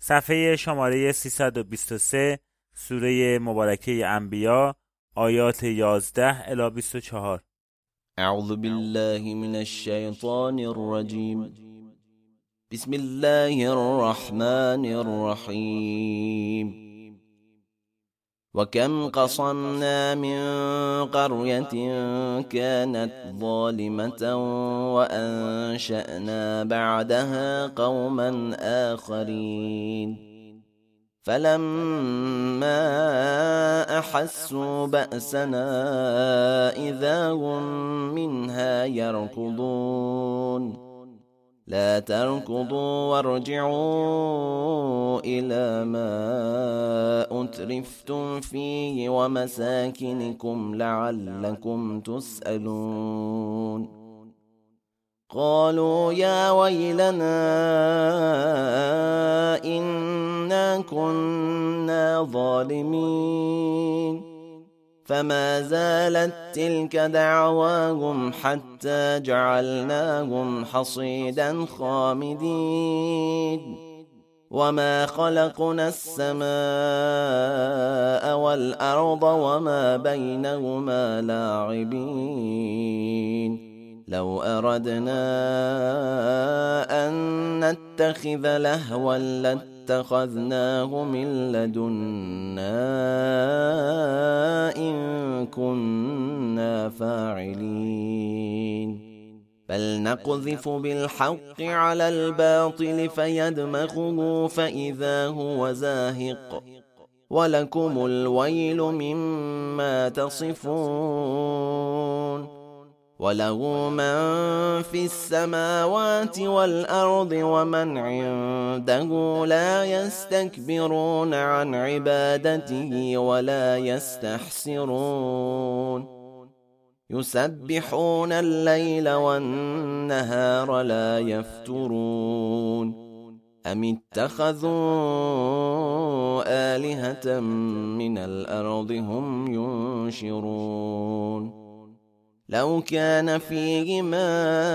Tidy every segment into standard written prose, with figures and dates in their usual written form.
صفحه شماره 323 سوره مبارکه انبیا آیات 11 الی 24. اعوذ بالله من الشیطان الرجیم. بسم الله الرحمن الرحیم. وكم قصمنا من قرية كانت ظالمة وأنشأنا بعدها قوما آخرين فلما أحسوا بأسنا إذا هم منها يركضون لا تركضوا وارجعوا إلى ما أترفتم فيه ومساكنكم لعلكم تسألون. قالوا يا ويلنا إنا كنا ظالمين فما زالت تلك دعواهم حتى جعلناهم حصيدا خامدين. وما خلقنا السماء والأرض وما بينهما لاعبين. لو أردنا أن نتخذ لهوا لاتخذناه من لدنا إن كنا فاعلين. بل نقذف بالحق على الباطل فيدمغه فإذا هو زاهق ولكم الويل مما تصفون. وله من في السماوات والأرض ومن عنده لا يستكبرون عن عبادته ولا يستحسرون. يسبحون الليل والنهار لا يفترون. أم اتخذوا آلهة من الأرض هم ينشرون. لو كان فيهما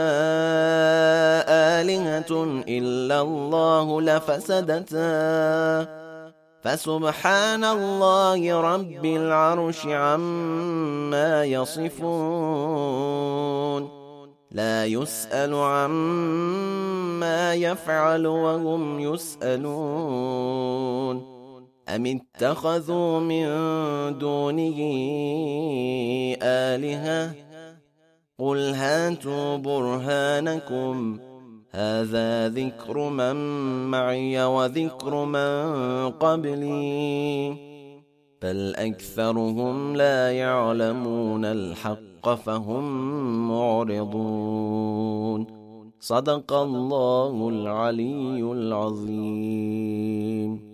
آلهة إلا الله لفسدتا فسبحان الله رب العرش عما يصفون. لا يسأل عما يفعل وهم يسألون. أم اتخذوا من دونه آلهة قل هاتوا برهانكم هذا ذكر من معي وذكر من قبلي بل أكثرهم لا يعلمون الحق فهم معرضون. صدق الله العلي العظيم.